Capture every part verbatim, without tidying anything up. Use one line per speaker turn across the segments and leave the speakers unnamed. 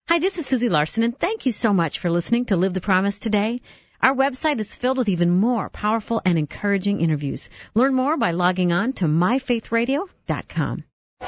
Hi, this is Susie Larson, and thank you so much for listening to Live the Promise today. Our website is filled with even more powerful and encouraging interviews. Learn more by logging on to my faith radio dot com.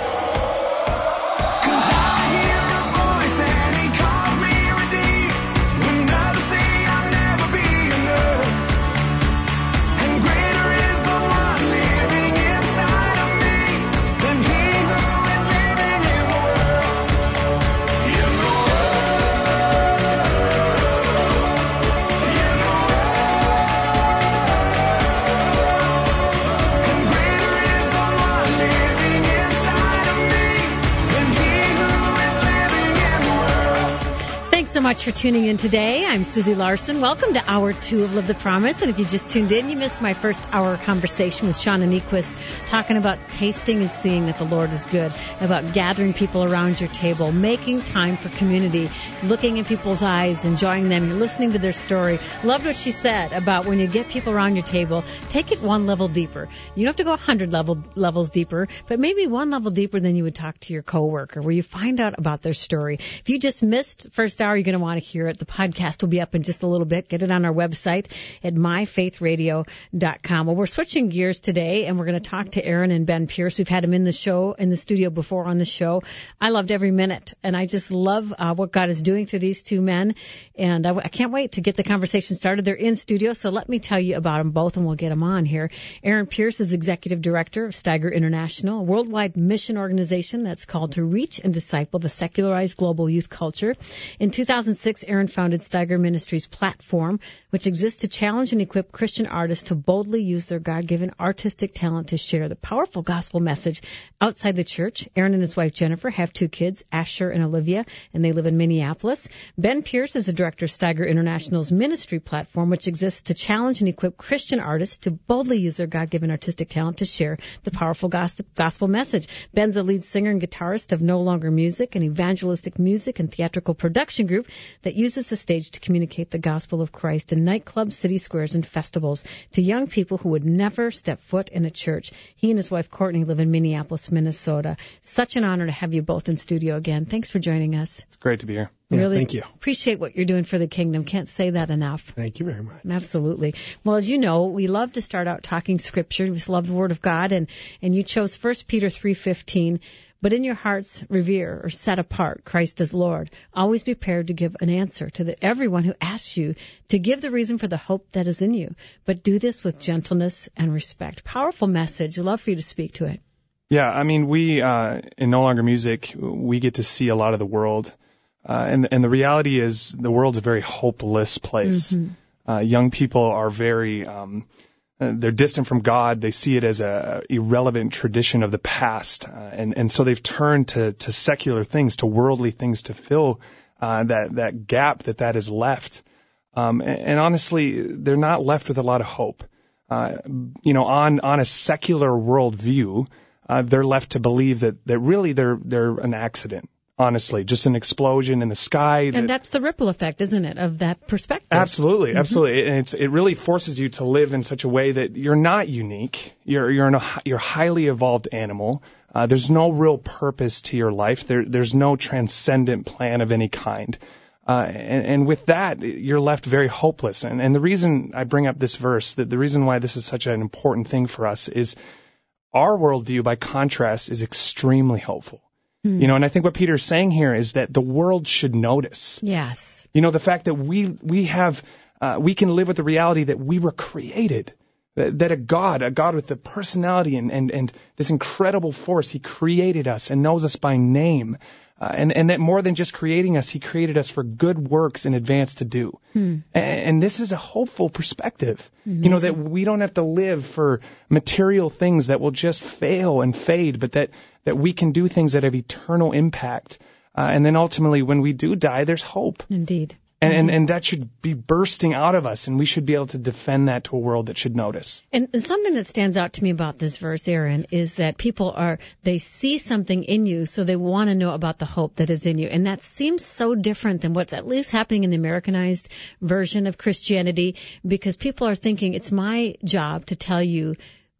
So much for tuning in today. I'm Susie Larson. Welcome to Hour two of Live the Promise. And if you just tuned in, you missed my first hour conversation with Shauna Niequist, talking about tasting and seeing that the Lord is good, about gathering people around your table, making time for community, looking in people's eyes, enjoying them. You're listening to their story. Loved what she said about when you get people around your table, take it one level deeper. You don't have to go one hundred level, levels deeper, but maybe one level deeper than you would talk to your coworker, where you find out about their story. If you just missed first hour, you're going to want to hear it. The podcast will be up in just a little bit. Get it on our website at my faith radio dot com. Well, we're switching gears today, and we're going to talk to Aaron and Ben Pierce. We've had them in the show, in the studio before on the show. I loved every minute, and I just love uh, what God is doing through these two men, and I, I can't wait to get the conversation started. They're in studio, so let me tell you about them both, and we'll get them on here. Aaron Pierce is Executive Director of Steiger International, a worldwide mission organization that's called to reach and disciple the secularized global youth culture. In two thousand six, Aaron founded Steiger Ministries Platform, which exists to challenge and equip Christian artists to boldly use their God-given artistic talent to share the powerful gospel message outside the church. Aaron and his wife Jennifer have two kids, Asher and Olivia, and they live in Minneapolis. Ben Pierce is the director of Steiger International's Ministry Platform, which exists to challenge and equip Christian artists to boldly use their God-given artistic talent to share the powerful gospel message. Ben's a lead singer and guitarist of No Longer Music, an evangelistic music and theatrical production group that uses the stage to communicate the gospel of Christ in nightclubs, city squares, and festivals to young people who would never step foot in a church. He and his wife Courtney live in Minneapolis, Minnesota. Such an honor to have you both in studio again. Thanks for joining us.
It's great to be here.
Yeah,
really
thank you.
Appreciate what you're doing for the kingdom. Can't say that enough.
Thank you very much.
Absolutely. Well, as you know, we love to start out talking Scripture. We just love the Word of God, and, and you chose First Peter three fifteen. But in your hearts revere or set apart Christ as Lord. Always be prepared to give an answer to the, everyone who asks you to give the reason for the hope that is in you. But do this with gentleness and respect. Powerful message. I'd love for you to speak to it.
Yeah, I mean, we, uh, in No Longer Music, we get to see a lot of the world. Uh, and, and the reality is the world's a very hopeless place. Mm-hmm. Uh, young people are very... Um, Uh, they're distant from God. They see it as a irrelevant tradition of the past, uh, and and so they've turned to to secular things, to worldly things, to fill uh, that that gap that that is left. Um, and, and honestly, they're not left with a lot of hope. Uh, you know, on on a secular worldview, uh, they're left to believe that that really they're they're an accident. Honestly, just an explosion in the sky.
And that, that's the ripple effect, isn't it, of that perspective?
Absolutely,
mm-hmm.
absolutely. And it's, it really forces you to live in such a way that you're not unique. You're you're, in a, you're a highly evolved animal. Uh, there's no real purpose to your life. There There's no transcendent plan of any kind. Uh, and, and with that, you're left very hopeless. And, and the reason I bring up this verse, that the reason why this is such an important thing for us is our worldview, by contrast, is extremely hopeful. You know, and I think what Peter's saying here is that the world should notice.
Yes.
You know, the fact that we we have, uh, we can live with the reality that we were created, that, that a God, a God with the personality and, and, and this incredible force, he created us and knows us by name. Uh, and, and that more than just creating us, he created us for good works in advance to do. Hmm. And, and this is a hopeful perspective. Amazing. You know, that we don't have to live for material things that will just fail and fade, but that, that we can do things that have eternal impact. Uh, and then ultimately, when we do die, there's hope.
Indeed.
And, and and that should be bursting out of us, and we should be able to defend that to a world that should notice.
And, and something that stands out to me about this verse, Aaron, is that people are, they see something in you, so they want to know about the hope that is in you. And that seems so different than what's at least happening in the Americanized version of Christianity, because people are thinking it's my job to tell you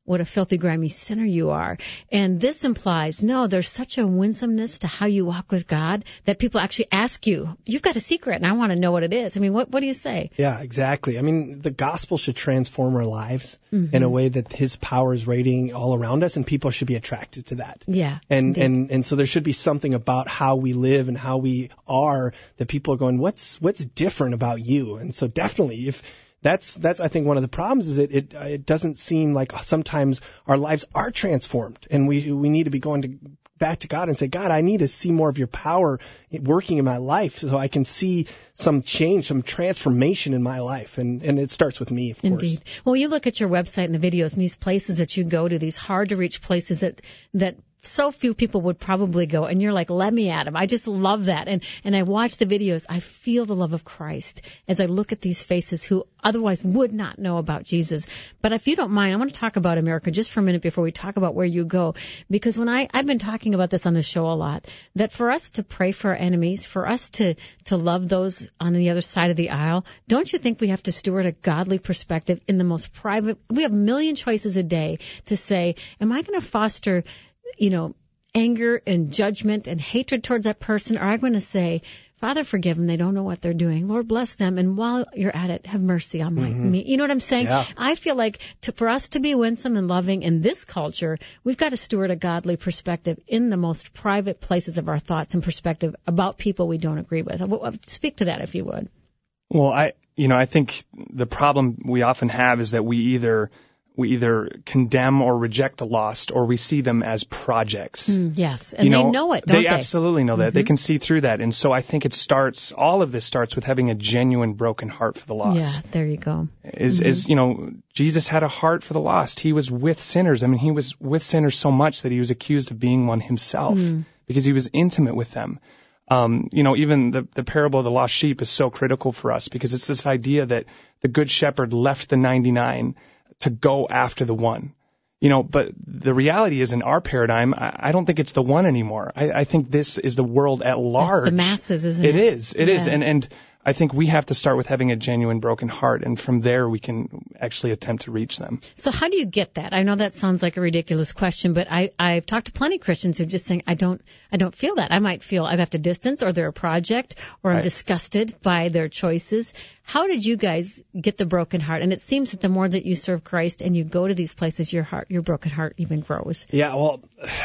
what a filthy, grimy sinner you are. And this implies, no, there's such a winsomeness to how you walk with God that people actually ask you, you've got a secret and I want to know what it is. I mean, what, what do you say?
Yeah, exactly. I mean, the gospel should transform our lives
Mm-hmm.
in a way that his power is radiating all around us, and people should be attracted to that.
Yeah.
And,
indeed.
and, and so there should be something about how we live and how we are that people are going, what's, what's different about you? And so definitely if, That's that's I think one of the problems is it, it it doesn't seem like sometimes our lives are transformed, and we we need to be going to back to God and say, God, I need to see more of your power working in my life so I can see some change, some transformation in my life, and and it starts with me, of course.
Indeed. Well, you look at your website and the videos and these places that you go to, these hard to reach places that that so few people would probably go, and you're like, let me at them. I just love that. And and I watch the videos. I feel the love of Christ as I look at these faces who otherwise would not know about Jesus. But if you don't mind, I want to talk about America just for a minute before we talk about where you go. Because when I, I've been talking about this on the show a lot, that for us to pray for our enemies, for us to, to love those on the other side of the aisle, don't you think we have to steward a godly perspective in the most private? We have a million choices a day to say, am I going to foster you know, anger and judgment and hatred towards that person? Or I'm going to say, Father, forgive them. They don't know what they're doing. Lord, bless them. And while you're at it, have mercy on my,
Mm-hmm.
me. You know what I'm saying?
Yeah.
I feel like to, for us to be winsome and loving in this culture, we've got to steward a godly perspective in the most private places of our thoughts and perspective about people we don't agree with. Speak to that if you would.
Well, I, you know, I think the problem we often have is that we either we either condemn or reject the lost, or we see them as projects.
Mm, yes, and
you know,
they know it, don't they?
They absolutely know that. Mm-hmm. They can see through that. And so I think it starts, all of this starts with having a genuine broken heart for the lost.
Yeah, there you go.
Is,
mm-hmm.
is, you know, Jesus had a heart for the lost. He was with sinners. I mean, he was with sinners so much that he was accused of being one himself mm. because he was intimate with them. Um, you know, even the, the parable of the lost sheep is so critical for us because it's this idea that the good shepherd left the ninety-nine to go after the one. You know, but the reality is in our paradigm, I, I don't think it's the one anymore. I, I think this is the world at large.
It's the masses, isn't it?
It is. It
yeah.
is. And, and I think we have to start with having a genuine broken heart, and from there we can actually attempt to reach them.
So how do you get that? I know that sounds like a ridiculous question, but I, I've talked to plenty of Christians who are just saying, I don't, I don't feel that. I might feel I have to distance, or they're a project, or I'm
right.
disgusted by their choices. How did you guys get the broken heart? And it seems that the more that you serve Christ and you go to these places, your heart, your broken heart even grows.
Yeah, well,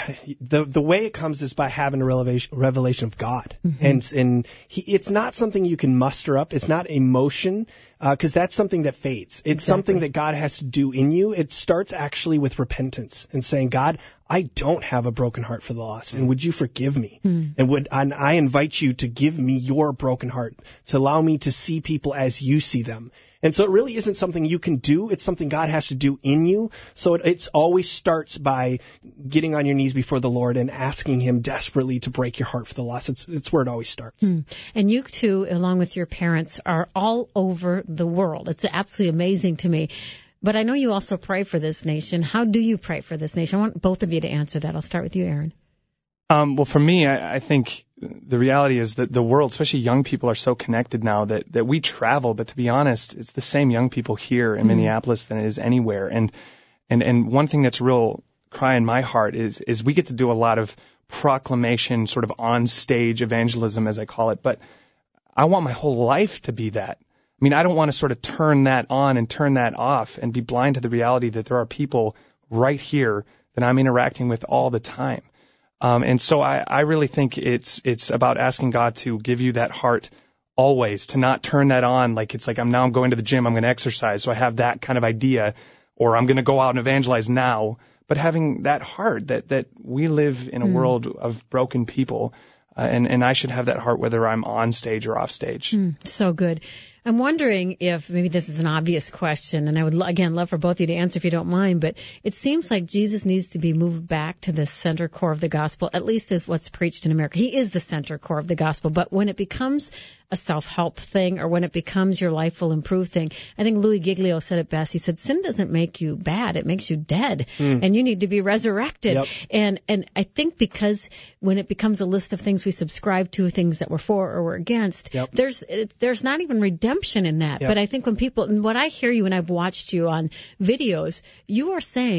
the the way it comes is by having a revelation, revelation of God,
mm-hmm.
and and he, it's not something you can muster up. It's not emotion, because uh, that's something that fades. It's
exactly.
something that God has to do in you. It starts actually with repentance and saying, God, I don't have a broken heart for the lost, and would you forgive me?
Mm.
And would and I invite you to give me your broken heart, to allow me to see people as you see them. And so it really isn't something you can do. It's something God has to do in you. So it it's always starts by getting on your knees before the Lord and asking him desperately to break your heart for the lost. It's, it's where it always starts.
Mm. And you two, along with your parents, are all over the world. It's absolutely amazing to me. But I know you also pray for this nation. How do you pray for this nation? I want both of you to answer that. I'll start with you, Aaron.
Um, well, for me, I, I think the reality is that the world, especially young people, are so connected now that, that we travel. But to be honest, it's the same young people here in mm-hmm. Minneapolis than it is anywhere. And, and, and one thing that's a real cry in my heart is, is we get to do a lot of proclamation, sort of on-stage evangelism, as I call it. But I want my whole life to be that. I mean, I don't want to sort of turn that on and turn that off and be blind to the reality that there are people right here that I'm interacting with all the time. Um, and so I, I really think it's it's about asking God to give you that heart always, to not turn that on like it's like I'm now I'm going to the gym, I'm going to exercise, so I have that kind of idea, or I'm going to go out and evangelize now. But having that heart that, that we live in a mm. world of broken people, uh, and, and I should have that heart whether I'm on stage or off stage.
Mm, so good. I'm wondering if maybe this is an obvious question, and I would, again, love for both of you to answer if you don't mind, but it seems like Jesus needs to be moved back to the center core of the gospel, at least as what's preached in America. He is the center core of the gospel, but when it becomes a self-help thing, or when it becomes your life will improve thing, I think Louis Giglio said it best. He said, sin doesn't make you bad, it makes you dead, mm. and you need to be resurrected.
Yep.
And and I think because when it becomes a list of things we subscribe to, things that we're for or we're against,
yep.
there's it, there's not even redemption in that.
Yep.
But I think when people, and what I hear you, and I've watched you on videos, you are saying,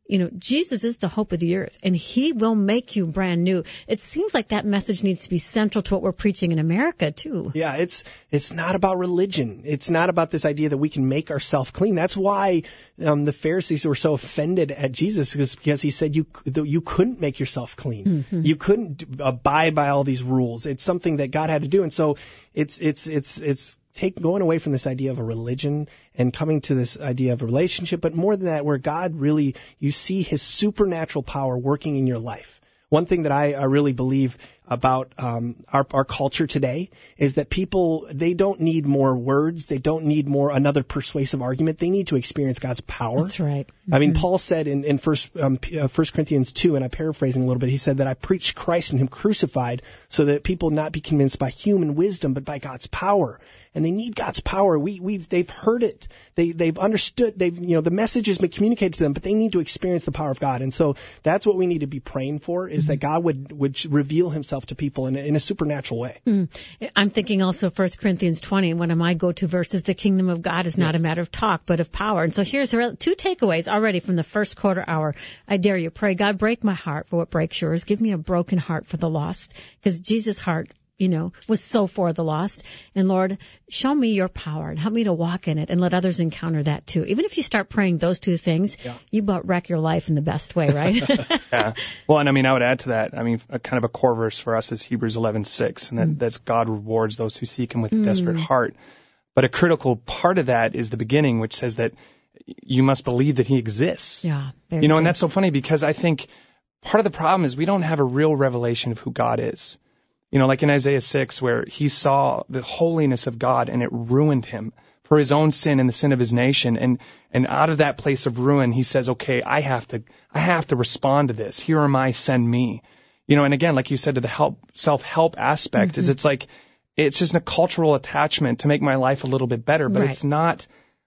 you know, Jesus is the hope of the earth, and he will make you brand new. It seems like that message needs to be central to what we're preaching in America, too.
Yeah, it's it's not about religion. It's not about this idea that we can make ourselves clean. That's why um, the Pharisees were so offended at Jesus, because, because he said you you couldn't make yourself clean. Mm-hmm. You couldn't abide by all these rules. It's something that God had to do. And so it's it's it's it's take going away from this idea of a religion and coming to this idea of a relationship, but more than that, where God really, you see his supernatural power working in your life. One thing that I, I really believe about um, our, our culture today is that people, they don't need more words. They don't need more another persuasive argument. They need to experience God's power.
That's right. Mm-hmm.
I mean, Paul said in, in first, um, uh, First Corinthians two, and I'm paraphrasing a little bit, he said that I preach Christ and him crucified so that people not be convinced by human wisdom, but by God's power. And they need God's power. We, we've, they've heard it. They, they've understood. They've, you know, the message has been communicated to them, but they need to experience the power of God. And so that's what we need to be praying for, is mm-hmm. that God would, would reveal himself to people in a, in a supernatural way.
Mm. I'm thinking also First Corinthians twenty, one of my go-to verses, the kingdom of God is not yes. a matter of talk, but of power. And so here's two takeaways already from the first quarter hour. I dare you, pray, God, break my heart for what breaks yours. Give me a broken heart for the lost, because Jesus' heart, you know, was so for the lost. And Lord, show me your power and help me to walk in it and let others encounter that too. Even if you start praying those two things, yeah. you about wreck your life in the best way, right?
Yeah. Well, and I mean, I would add to that. I mean, a kind of a core verse for us is Hebrews eleven six, and that, mm. that's God rewards those who seek him with mm. a desperate heart. But a critical part of that is the beginning, which says that you must believe that he exists.
Yeah.
You know,
true.
And that's so funny, because I think part of the problem is we don't have a real revelation of who God is. You know, like in Isaiah six, where he saw the holiness of God and it ruined him for his own sin and the sin of his nation. And, and out of that place of ruin, he says, okay, I have to, I have to respond to this. Here am I, send me. You know, and again, like you said, to the help, self-help aspect mm-hmm. is it's like, it's just a cultural attachment to make my life a little bit better, but
right.
it's not,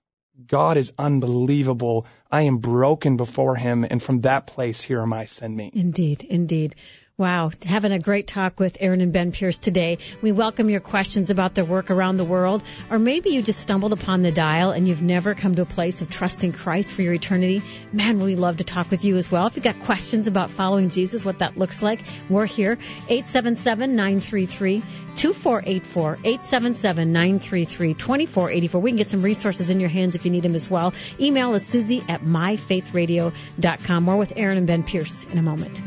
God is unbelievable. I am broken before him. And from that place, here am I, send me.
Indeed, indeed. Wow, having a great talk with Aaron and Ben Pierce today. We welcome your questions about their work around the world, or maybe you just stumbled upon the dial and you've never come to a place of trusting Christ for your eternity. Man, we love to talk with you as well. If you've got questions about following Jesus, what that looks like, we're here. eight seven seven, nine three three, two four eight four, eight seven seven, nine three three, two four eight four. We can get some resources in your hands if you need them as well. Email is Susie at my faith radio dot com. More with Aaron and Ben Pierce in a moment.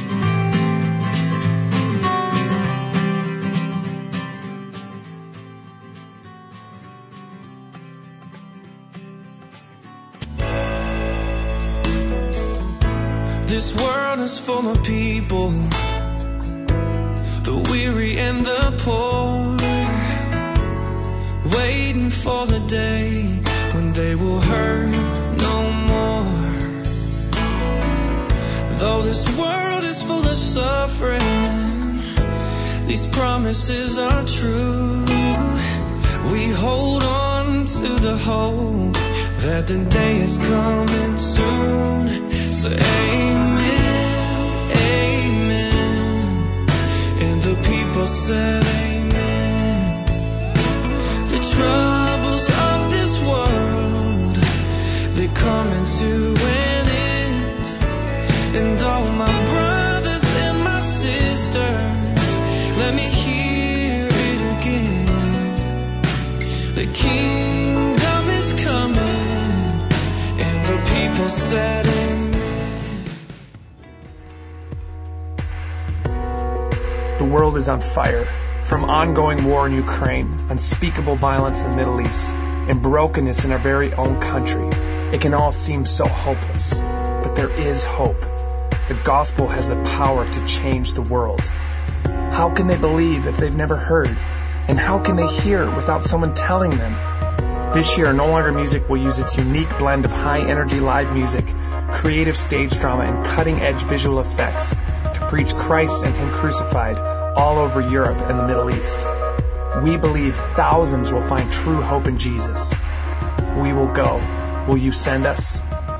This world is full of people, the weary and the poor, waiting for the day when they will hurt no more. Though this world is full of suffering, these promises are true. We hold on to the hope that the day is coming soon. So amen, amen, and the people said amen. The troubles of this world, they coming to an end. And all my brothers and my sisters, let me hear it again. The kingdom is coming, and the people said amen.
The world is on fire, from ongoing war in Ukraine, unspeakable violence in the Middle East, and brokenness in our very own country. It can all seem so hopeless, but there is hope. The gospel has the power to change the world. How can they believe if they've never heard? And how can they hear without someone telling them? This year, No Longer Music will use its unique blend of high-energy live music, creative stage drama, and cutting-edge visual effects to preach Christ and Him crucified all over Europe and the Middle East. We believe thousands will find true hope in Jesus. We will go. Will you send us?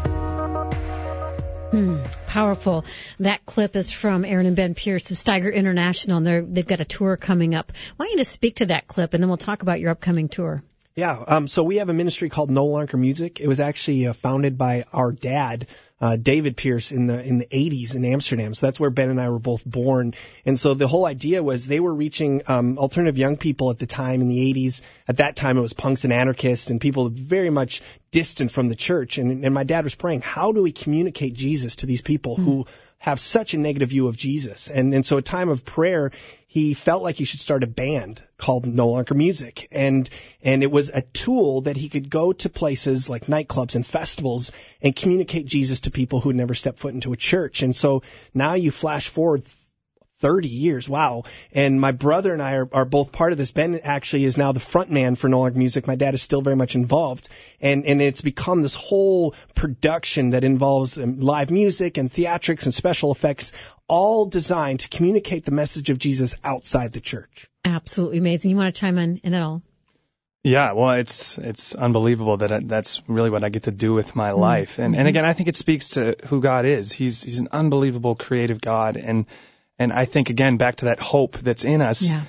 Hmm, powerful. That clip is from Aaron and Ben Pierce of Steiger International, and they're, they've got a tour coming up. Why don't you just speak to that clip, and then we'll talk about your upcoming tour.
Yeah. Um, so we have a ministry called No Longer Music. It was actually uh, founded by our dad, uh, David Pierce, in the in the eighties in Amsterdam. So that's where Ben and I were both born. And so the whole idea was they were reaching um, alternative young people at the time in the eighties. At that time, it was punks and anarchists and people very much distant from the church. And, and my dad was praying, how do we communicate Jesus to these people mm. who have such a negative view of Jesus? And and so a time of prayer, he felt like he should start a band called No Longer Music. And and it was a tool that he could go to places like nightclubs and festivals and communicate Jesus to people who had never stepped foot into a church. And so now you flash forward thirty years, wow. And my brother and I are, are both part of this. Ben actually is now the front man for No Longer Music. My dad is still very much involved. And, and it's become this whole production that involves um, live music and theatrics and special effects, all designed to communicate the message of Jesus outside the church.
Absolutely amazing. You want to chime in, in at all?
Yeah, well, it's it's unbelievable that I, that's really what I get to do with my life. And and again, I think it speaks to who God is. He's he's an unbelievable creative God. And And I think, again, back to that hope that's in us. Yeah.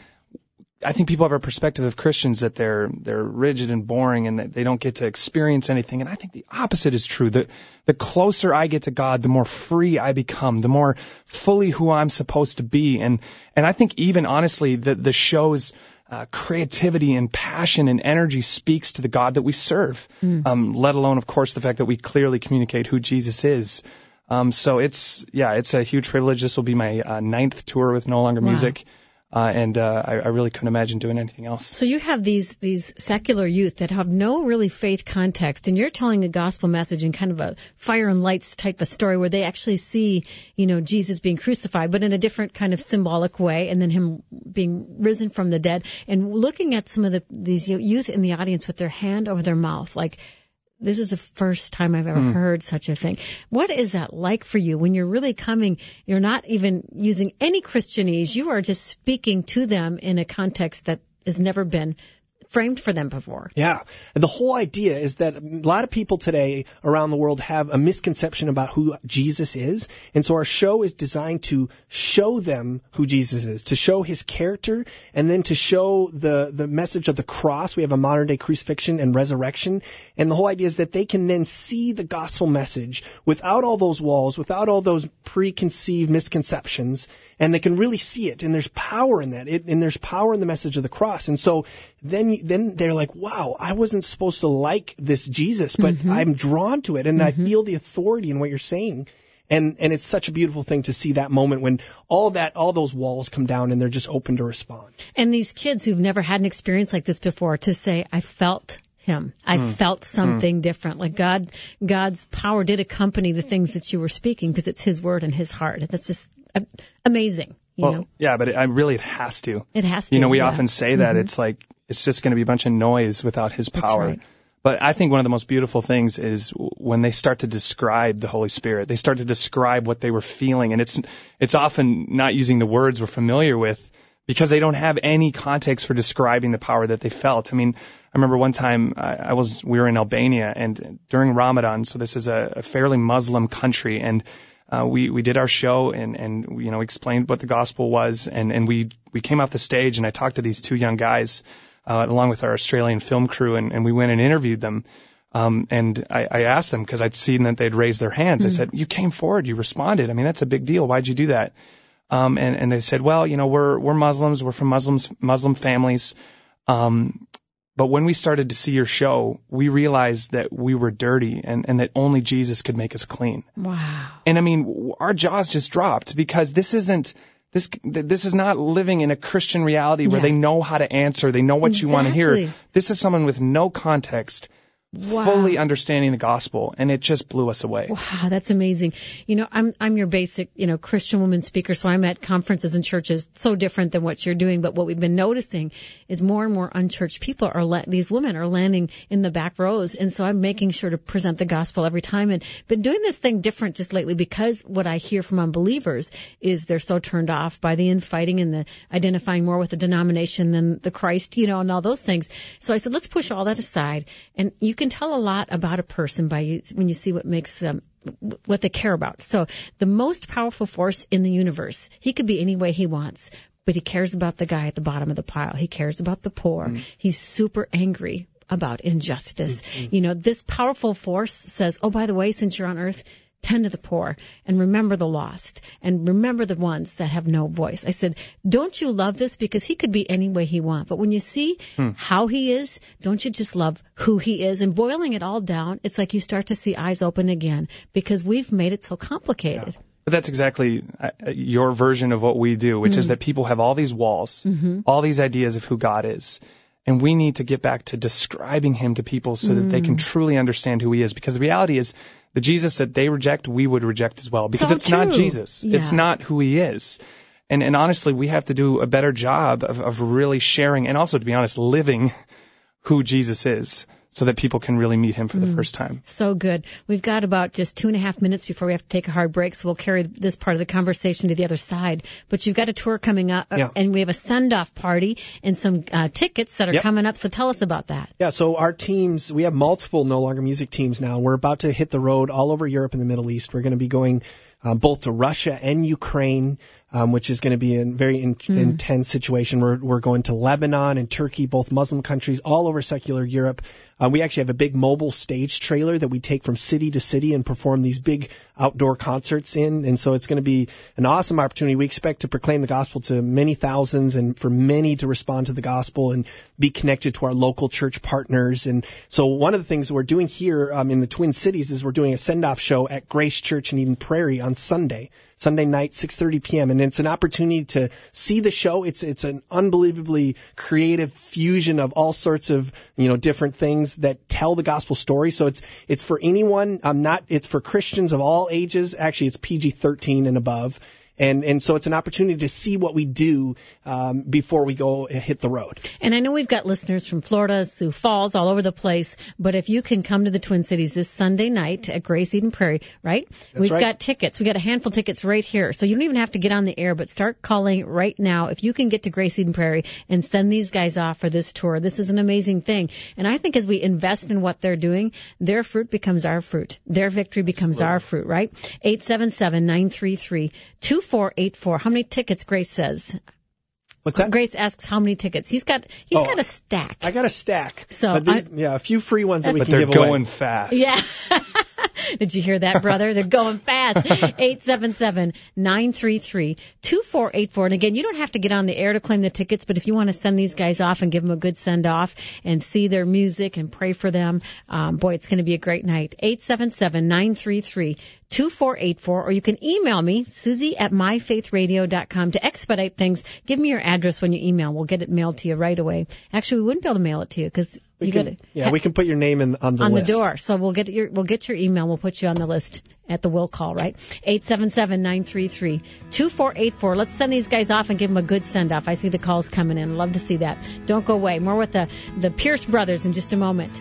I think people have a perspective of Christians that they're they're rigid and boring and that they don't get to experience anything. And I think the opposite is true. The, the closer I get to God, the more free I become, the more fully who I'm supposed to be. And and I think even, honestly, the, the show's uh, creativity and passion and energy speaks to the God that we serve, mm. um, let alone, of course, the fact that we clearly communicate who Jesus is. Um, so it's, yeah, it's a huge privilege. This will be my uh, ninth tour with No Longer wow. Music. Uh, and uh, I, I really couldn't imagine doing anything else.
So you have these these secular youth that have no really faith context, and you're telling a gospel message in kind of a fire and lights type of story where they actually see, you know, Jesus being crucified, but in a different kind of symbolic way, and then him being risen from the dead. And looking at some of the these youth in the audience with their hand over their mouth, like, this is the first time I've ever mm. heard such a thing. What is that like for you when you're really coming, you're not even using any Christianese, you are just speaking to them in a context that has never been framed for them before?
Yeah. The whole idea is that a lot of people today around the world have a misconception about who Jesus is. And so our show is designed to show them who Jesus is, to show his character, and then to show the, the message of the cross. We have a modern day crucifixion and resurrection. And the whole idea is that they can then see the gospel message without all those walls, without all those preconceived misconceptions, and they can really see it. And there's power in that. It, and there's power in the message of the cross. And so then then they're like, wow, I wasn't supposed to like this Jesus, but mm-hmm. I'm drawn to it, and mm-hmm. I feel the authority in what you're saying. And and it's such a beautiful thing to see that moment when all that all those walls come down and they're just open to respond.
And these kids who've never had an experience like this before, to say, I felt him. I mm. felt something mm. different. Like God, God's power did accompany the things that you were speaking, because it's his word and his heart. That's just amazing. You
well,
know?
yeah, but it, I really it has to.
It has to.
You know, we
yeah.
often say that
mm-hmm.
it's like it's just going to be a bunch of noise without his power.
That's right.
But I think one of the most beautiful things is when they start to describe the Holy Spirit. They start to describe what they were feeling, and it's it's often not using the words we're familiar with because they don't have any context for describing the power that they felt. I mean, I remember one time I, I was we were in Albania, and during Ramadan, so this is a, a fairly Muslim country, and Uh, we, we did our show and, and, you know, explained what the gospel was. And, and we, we came off the stage and I talked to these two young guys, uh, along with our Australian film crew, and, and we went and interviewed them. Um, and I, I asked them, because I'd seen that they'd raised their hands. Mm-hmm. I said, you came forward, you responded. I mean, that's a big deal. Why'd you do that? Um, and, and they said, well, you know, we're, we're Muslims. We're from Muslims, Muslim families. Um, But when we started to see your show, we realized that we were dirty and, and that only Jesus could make us clean.
Wow.
And I mean, our jaws just dropped, because this isn't, this, this is not living in a Christian reality where yeah. they know how to answer. They know what exactly. you want to hear. This is someone with no context, wow. fully understanding the gospel, and it just blew us away.
Wow, that's amazing. You know, I'm I'm your basic, you know, Christian woman speaker, so I'm at conferences and churches, so different than what you're doing. But what we've been noticing is more and more unchurched people are la- these women are landing in the back rows, and so I'm making sure to present the gospel every time, and been doing this thing different just lately, because what I hear from unbelievers is they're so turned off by the infighting and the identifying more with the denomination than the Christ, you know, and all those things. So I said, let's push all that aside, and you can tell a lot about a person by you, when you see what makes them, what they care about. So the most powerful force in the universe, he could be any way he wants, but he cares about the guy at the bottom of the pile. He cares about the poor. Mm. He's super angry about injustice. Mm-hmm. You know, this powerful force says, oh, by the way, since you're on earth, tend to the poor and remember the lost and remember the ones that have no voice. I said, don't you love this? Because he could be any way he wants. But when you see hmm. how he is, don't you just love who he is? And boiling it all down, it's like you start to see eyes open again because we've made it so complicated.
Yeah. But that's exactly your version of what we do, which mm-hmm. is that people have all these walls, mm-hmm. all these ideas of who God is. And we need to get back to describing him to people so mm. that they can truly understand who he is. Because the reality is, the Jesus that they reject, we would reject as well. Because
so
it's
true.
not Jesus.
Yeah.
It's not who he is. And and honestly, we have to do a better job of, of really sharing and also, to be honest, living who Jesus is so that people can really meet him for the mm. first time.
So good. We've got about just two and a half minutes before we have to take a hard break, so we'll carry this part of the conversation to the other side. But you've got a tour coming up,
yeah.
and we have a send-off party and some uh, tickets that are
yep.
coming up, so tell us about that.
Yeah, so our teams, we have multiple No Longer Music teams now. We're about to hit the road all over Europe and the Middle East. We're going to be going um, both to Russia and Ukraine, um, which is going to be a very in- mm. intense situation. We're, we're going to Lebanon and Turkey, both Muslim countries, all over secular Europe. Uh, we actually have a big mobile stage trailer that we take from city to city and perform these big outdoor concerts in. And so it's going to be an awesome opportunity. We expect to proclaim the gospel to many thousands and for many to respond to the gospel and be connected to our local church partners. And so one of the things that we're doing here um, in the Twin Cities is we're doing a send-off show at Grace Church in Eden Prairie on Sunday. Sunday night, six thirty p.m. And it's an opportunity to see the show. It's it's an unbelievably creative fusion of all sorts of, you know, different things that tell the gospel story. So it's it's for anyone. Um, not it's for Christians of all ages. Actually, it's P G thirteen and above. And and so it's an opportunity to see what we do um, before we go hit the road.
And I know we've got listeners from Florida, Sioux Falls, all over the place. But if you can come to the Twin Cities this Sunday night at Grace Eden Prairie, right?
That's
we've
right.
got tickets. We've got a handful of tickets right here. So you don't even have to get on the air, but start calling right now. If you can get to Grace Eden Prairie and send these guys off for this tour, this is an amazing thing. And I think as we invest in what they're doing, their fruit becomes our fruit. Their victory becomes Absolutely. Our fruit, right? eight seven seven, nine three three, two four eight four. How many tickets, Grace says?
What's that?
Grace asks how many tickets. He's got he's
oh,
got a stack.
I got a stack.
So
these,
I,
yeah, a few free ones that we
but
can give away.
But they're going fast.
Yeah. Did you hear that, brother? They're going fast. eight seven seven, nine three three, two four eight four. And again, you don't have to get on the air to claim the tickets, but if you want to send these guys off and give them a good send-off and see their music and pray for them, um, boy, it's going to be a great night. eight seven seven, nine three three, two four eight four. Or you can email me, Susie at my faith radio dot com. To expedite things, give me your address when you email. We'll get it mailed to you right away. Actually, we wouldn't be able to mail it to you because
We
you
can,
gotta,
yeah, we can put your name in on the
on
list.
the door. So we'll get your we'll get your email. We'll put you on the list at the will call, right? eight seven seven, nine three three, two four eight four. Let's send these guys off and give them a good send off. I see the calls coming in. Love to see that. Don't go away. More with the the Pierce brothers in just a moment.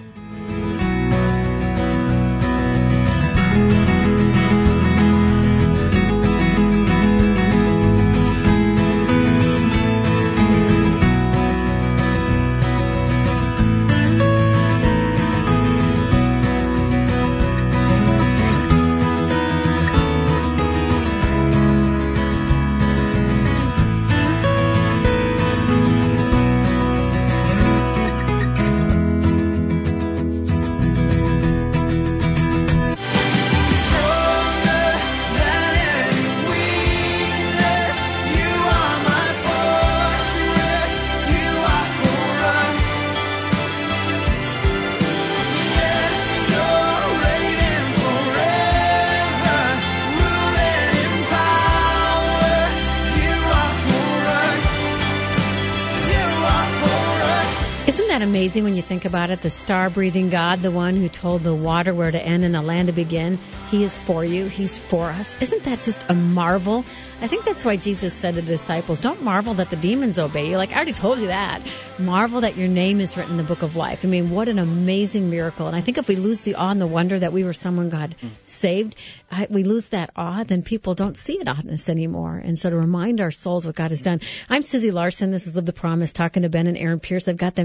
Amazing when you think about it. The star-breathing God, the one who told the water where to end and the land to begin, he is for you. He's for us. Isn't that just a marvel? I think that's why Jesus said to the disciples, don't marvel that the demons obey you. Like, I already told you that. Marvel that your name is written in the book of life. I mean, what an amazing miracle. And I think if we lose the awe and the wonder that we were someone God mm. saved, I, we lose that awe, then people don't see it on us anymore. And so to remind our souls what God has done. I'm Susie Larson. This is Live the Promise, talking to Ben and Aaron Pierce. I've got them in studio.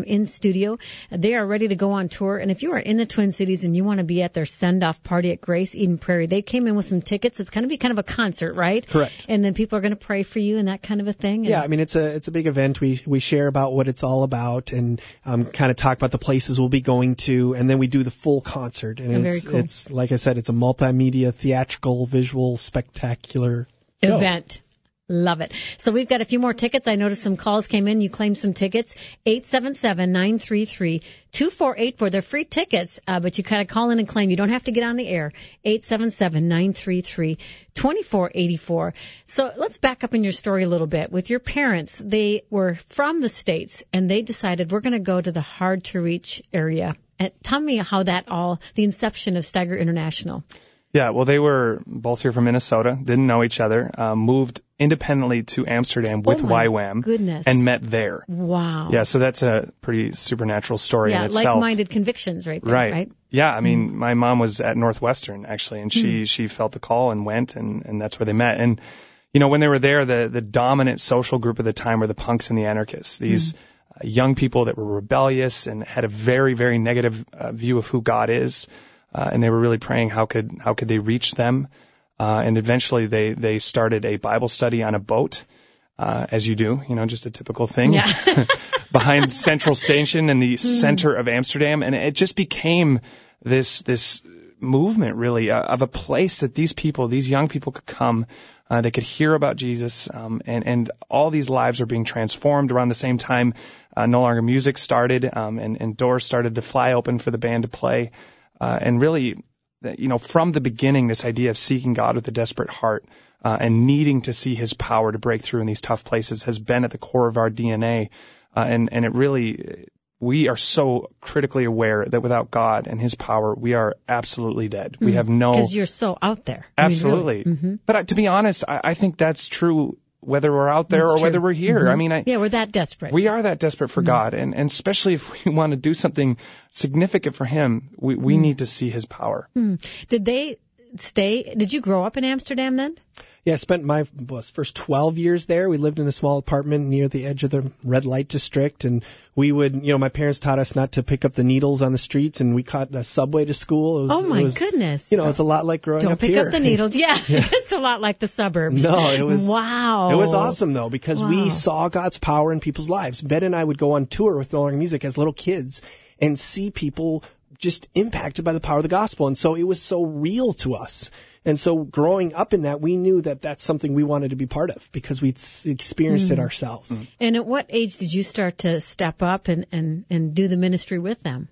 studio. They are ready to go on tour. And if you are in the Twin Cities and you want to be at their send-off party at Grace Eden Prairie, they came in with some tickets. It's going to be kind of a concert, right?
Correct.
And then people are going to pray for you and that kind of a thing. And
yeah, I mean, it's a it's a big event. We we share about what it's all about and um, kind of talk about the places we'll be going to, and then we do the full concert. And
Very
it's,
cool.
it's, like I said, it's a multimedia, theatrical, visual, spectacular show.
Event. Love it. So we've got a few more tickets. I noticed some calls came in. You claimed some tickets. eight seven seven, nine three three, two four eight four. They're free tickets, uh, but you kind of call in and claim. You don't have to get on the air. eight seven seven, nine three three, two four eight four. So let's back up in your story a little bit. With your parents, they were from the States, and they decided we're going to go to the hard-to-reach area. And tell me how that all, the inception of Steiger International.
Yeah, well, they were both here from Minnesota, didn't know each other, uh, moved independently to Amsterdam with
Oh, my
Y WAM
goodness.
and met there.
Wow.
Yeah, so that's a pretty supernatural story
Yeah,
in itself.
like-minded convictions right there, right?
Right. Yeah, I mean, mm. my mom was at Northwestern, actually, and she, mm. she felt the call and went, and, and that's where they met. And, you know, when they were there, the, the dominant social group of the time were the punks and the anarchists, these mm. uh, young people that were rebellious and had a very, very negative uh, view of who God is. Uh, and they were really praying how could how could they reach them, uh, and eventually they they started a Bible study on a boat, uh, as you do, you know, just a typical thing,
yeah.
behind Central Station in the mm. center of Amsterdam, and it just became this this movement really uh, of a place that these people, these young people, could come, uh, they could hear about Jesus, um, and and all these lives are being transformed around the same time. Uh, No Longer Music started, um, and and doors started to fly open for the band to play. Uh, and really, you know, from the beginning, this idea of seeking God with a desperate heart uh, and needing to see His power to break through in these tough places has been at the core of our D N A. Uh, and, and it really, we are so critically aware that without God and His power, we are absolutely dead. Mm-hmm. We have no...
Because you're so out there.
Absolutely.
I mean, really. Mm-hmm.
But uh, to be honest, I, I think that's true whether we're out there
That's
or
true.
whether we're here.
Mm-hmm.
I mean, I,
yeah, we're that desperate.
We are that desperate for mm-hmm. God, and, and especially if we want to do something significant for Him, we, we mm-hmm. need to see His power.
Mm-hmm. Did they stay? Did you grow up in Amsterdam then?
Yeah, I spent my well, first twelve years there. We lived in a small apartment near the edge of the red light district, and we would, you know, my parents taught us not to pick up the needles on the streets, and we caught a subway to school. It was,
oh my
it was,
goodness!
You know, it's a lot like growing
Don't
up
pick
here.
up the needles. Yeah,
yeah.
It's a lot like the suburbs.
No, it was
wow.
It was awesome though because
wow.
we saw God's power in people's lives. Ben and I would go on tour with No Longer Music as little kids and see people just impacted by the power of the gospel, and so it was so real to us. And so growing up in that, we knew that that's something we wanted to be part of because we'd experienced mm. it ourselves. Mm.
And at what age did you start to step up and, and, and do the ministry with them?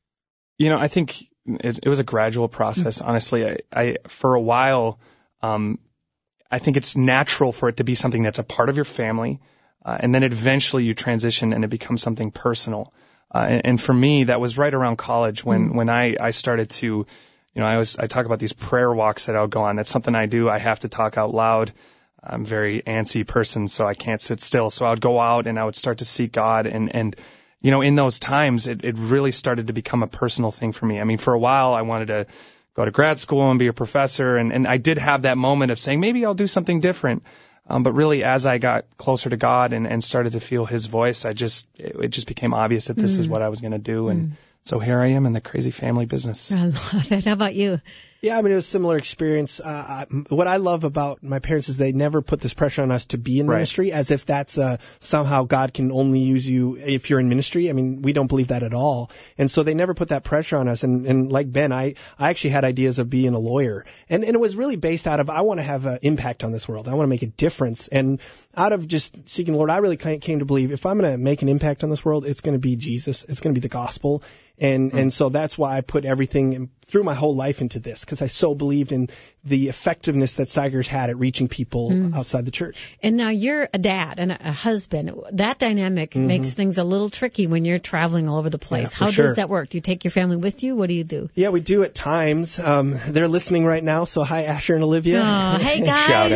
You know, I think it, it was a gradual process, mm. honestly. I, I, for a while, um, I think it's natural for it to be something that's a part of your family, uh, and then eventually you transition and it becomes something personal. Uh, and, and for me, that was right around college when, mm. when I, I started to... You know, I always, I talk about these prayer walks that I'll go on. That's something I do. I have to talk out loud. I'm a very antsy person, so I can't sit still. So I would go out and I would start to seek God. And, and, you know, in those times, it, it really started to become a personal thing for me. I mean, for a while, I wanted to go to grad school and be a professor. And, and I did have that moment of saying, maybe I'll do something different. Um, but really, as I got closer to God and, and started to feel His voice, I just, it, it just became obvious that this mm. is what I was going to do. And, mm. So here I am in the crazy family business.
I love it. How about you?
Yeah, I mean, it was a similar experience. Uh, I, what I love about my parents is they never put this pressure on us to be in
right.
ministry as if that's uh, somehow God can only use you if you're in ministry. I mean, we don't believe that at all. And so they never put that pressure on us. And, and like Ben, I, I actually had ideas of being a lawyer. And, and it was really based out of I want to have an impact on this world. I want to make a difference. And out of just seeking the Lord, I really came to believe if I'm going to make an impact on this world, it's going to be Jesus. It's going to be the gospel. And, and so that's why I put everything in, threw my whole life into this because I so believed in the effectiveness that Steiger's had at reaching people mm. outside the church.
And now you're a dad and a husband. That dynamic mm-hmm. makes things a little tricky when you're traveling all over the place.
Yeah,
How
sure.
does that work? Do you take your family with you? What do you do?
Yeah, we do at times. Um, they're listening right now, so hi, Asher and Olivia.
Oh, hey, guys.
Shout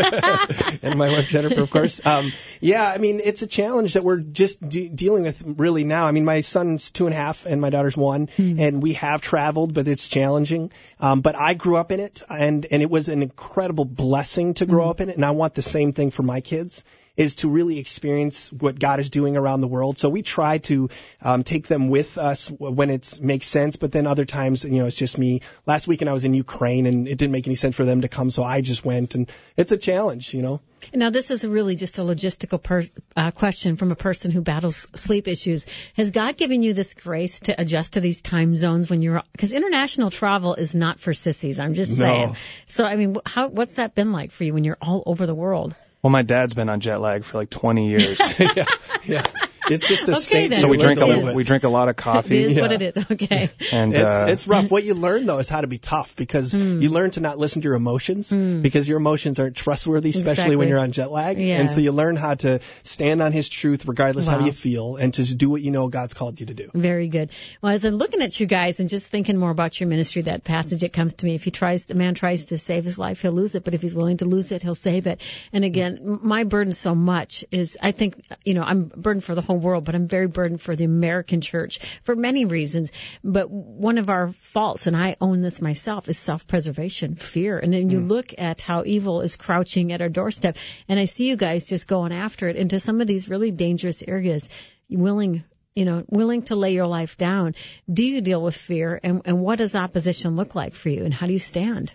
out.
And my wife, Jennifer, of course. Um, yeah, I mean, it's a challenge that we're just de- dealing with really now. I mean, my son's two and a half and my daughter's one, mm. and we have traveled, but it's challenging. Um, but I grew up in it, and, and it was an incredible blessing to grow mm. up in it, and I want the same thing for my kids. is to really experience what God is doing around the world. So we try to um, take them with us when it makes sense, but then other times, you know, it's just me. Last weekend I was in Ukraine, and it didn't make any sense for them to come, so I just went, and it's a challenge, you know.
Now, this is really just a logistical per, uh, question from a person who battles sleep issues. Has God given you this grace to adjust to these time zones when you're, because international travel is not for sissies, I'm just
No.
saying. So, I mean, how, what's that been like for you when you're all over the world?
Well, my dad's been on jet lag for like twenty years.
yeah, yeah. It's just a
Okay,
saint.
then.
So we
Let's
drink
do
a
it.
we drink a lot of coffee.
It is
Yeah.
what it is. Okay.
And
It's,
uh,
it's rough. What you learn, though, is how to be tough, because
Mm.
you learn to not listen to your emotions, because your emotions aren't trustworthy, especially
Exactly.
when you're on jet lag.
Yeah.
And so you learn how to stand on his truth regardless
Wow.
how you feel, and to do what you know God's called you to do.
Very good. Well, as I'm looking at you guys and just thinking more about your ministry, that passage, it comes to me. If he tries, a man tries to save his life, he'll lose it. But if he's willing to lose it, he'll save it. And again, m- my burden so much is, I think, you know, I'm burdened for the whole world, but I'm very burdened for the American church for many reasons. But one of our faults, and I own this myself, is self-preservation, fear. And then you
Mm.
look at how evil is crouching at our doorstep. And I see you guys just going after it into some of these really dangerous areas, willing you know, willing to lay your life down. Do you deal with fear, and, and what does opposition look like for you, and how do you stand?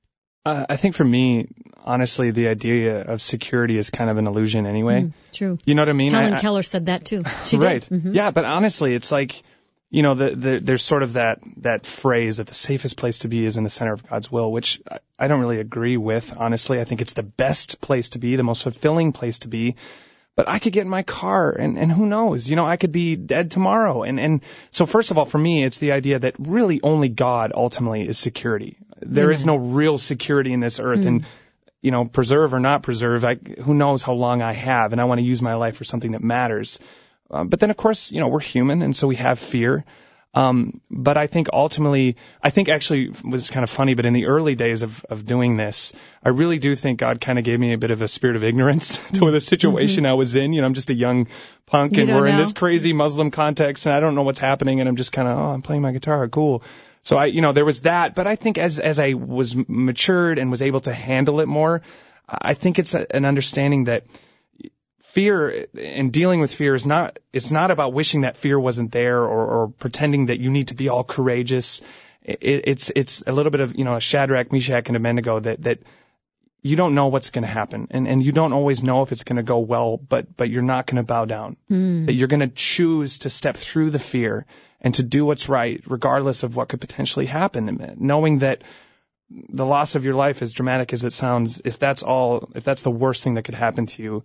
uh, I think for me, honestly, the idea of security is kind of an illusion anyway.
Mm, true.
You know what I mean?
Helen
I, I,
Keller said that too. She
right.
did. Mhm.
Yeah, but honestly, it's like, you know, the, the, there's sort of that, that phrase that the safest place to be is in the center of God's will, which I, I don't really agree with, honestly. I think it's the best place to be, the most fulfilling place to be. But I could get in my car, and, and who knows? You know, I could be dead tomorrow. And, and so first of all, for me, it's the idea that really only God ultimately is security. There
Amen.
is no real security in this earth. Mm. And, you know, preserve or not preserve, I, who knows how long I have, and I want to use my life for something that matters. Um, but then, of course, you know, we're human, and so we have fear. Um, but I think ultimately, I think actually it was kind of funny, but in the early days of, of doing this, I really do think God kind of gave me a bit of a spirit of ignorance to the situation mm-hmm. I was in. You know, I'm just a young punk,
you
and we're
know.
in this crazy Muslim context, and I don't know what's happening, and I'm just kind of, oh, I'm playing my guitar, cool. So I, you know, there was that, but I think as, as I was matured and was able to handle it more, I think it's a, an understanding that fear and dealing with fear is not, it's not about wishing that fear wasn't there, or, or pretending that you need to be all courageous. It, it's, it's a little bit of, you know, a Shadrach, Meshach, and Abednego that, that you don't know what's going to happen, and, and you don't always know if it's going to go well, but, but you're not going to bow down. Mm. That you're going to choose to step through the fear and to do what's right, regardless of what could potentially happen, knowing that the loss of your life, as dramatic as it sounds, if that's all, if that's the worst thing that could happen to you,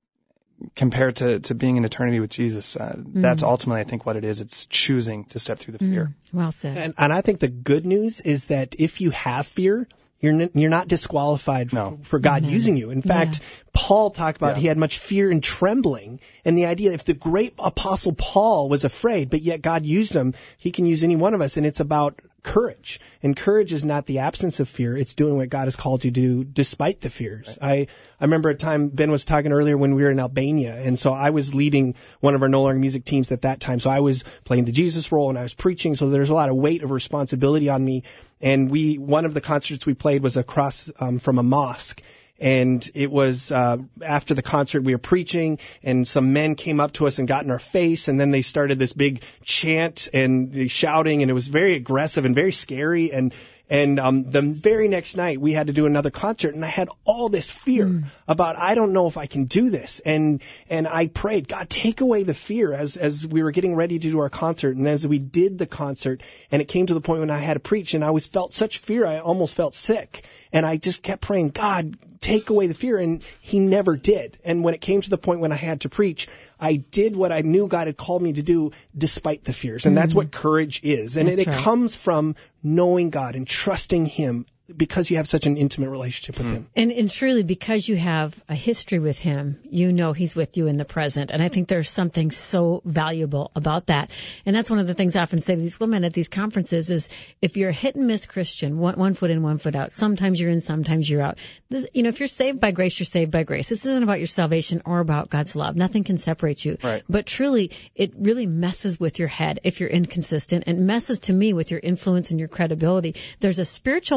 compared to, to being in eternity with Jesus, uh, mm. that's ultimately, I think, what it is. It's choosing to step through the fear.
Mm. Well said.
And, and I think the good news is that if you have fear, you're n- you're not disqualified
no.
f- for God
mm-hmm.
using you. In fact, yeah. Paul talked about yeah. he had much fear and trembling, and the idea if the great apostle Paul was afraid, but yet God used him, he can use any one of us, and it's about courage. And courage is not the absence of fear. It's doing what God has called you to do despite the fears. Right. I, I remember a time Ben was talking earlier when we were in Albania. And so I was leading one of our No Longer Music teams at that time. So I was playing the Jesus role and I was preaching. So there's a lot of weight of responsibility on me. And we, one of the concerts we played was across um, from a mosque. And it was uh, after the concert we were preaching, and some men came up to us and got in our face, and then they started this big chant and shouting, and it was very aggressive and very scary. And and um, the very next night we had to do another concert, and I had all this fear mm. about I don't know if I can do this. And and I prayed, God, take away the fear as as we were getting ready to do our concert. And as we did the concert, and it came to the point when I had to preach, and I was felt such fear I almost felt sick. And I just kept praying, God, take away the fear. And he never did. And when it came to the point when I had to preach, I did what I knew God had called me to do despite the fears. And mm-hmm. that's what courage is. And it, it right. comes from knowing God and trusting him because you have such an intimate relationship with mm. him.
And, and truly, because you have a history with him, you know he's with you in the present. And I think there's something so valuable about that. And that's one of the things I often say to these women at these conferences is if you're a hit and miss Christian, one, one foot in, one foot out, sometimes you're in, sometimes you're out. This, you know, if you're saved by grace, you're saved by grace. This isn't about your salvation or about God's love. Nothing can separate you.
Right.
But truly, it really messes with your head if you're inconsistent, and messes to me with your influence and your credibility. There's a spiritual momentum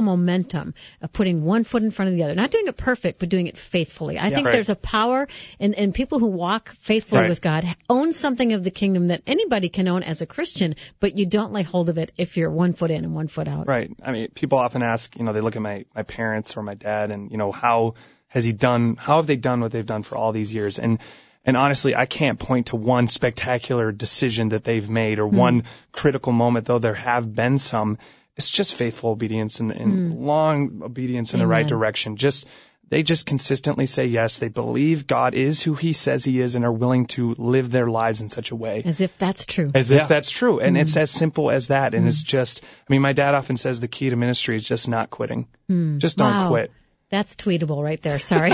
momentum of putting one foot in front of the other. Not doing it perfect, but doing it faithfully. I
Yeah.
think
Right.
there's a power in, in people who walk faithfully
Right.
with God, own something of the kingdom that anybody can own as a Christian, but you don't lay hold of it if you're one foot in and one foot out.
Right. I mean, people often ask, you know, they look at my, my parents or my dad and, you know, how has he done, how have they done what they've done for all these years? And, and honestly, I can't point to one spectacular decision that they've made or mm. one critical moment, though there have been some. It's just faithful obedience and, and mm. long obedience in Amen. The right direction. Just, they just consistently say yes. They believe God is who he says he is and are willing to live their lives in such a way.
As if that's true.
As
Yeah.
if that's true. And
Mm.
it's as simple as that. And
Mm.
it's just, I mean, my dad often says the key to ministry is just not quitting.
Mm.
Just don't
Wow.
quit.
That's tweetable right there. Sorry.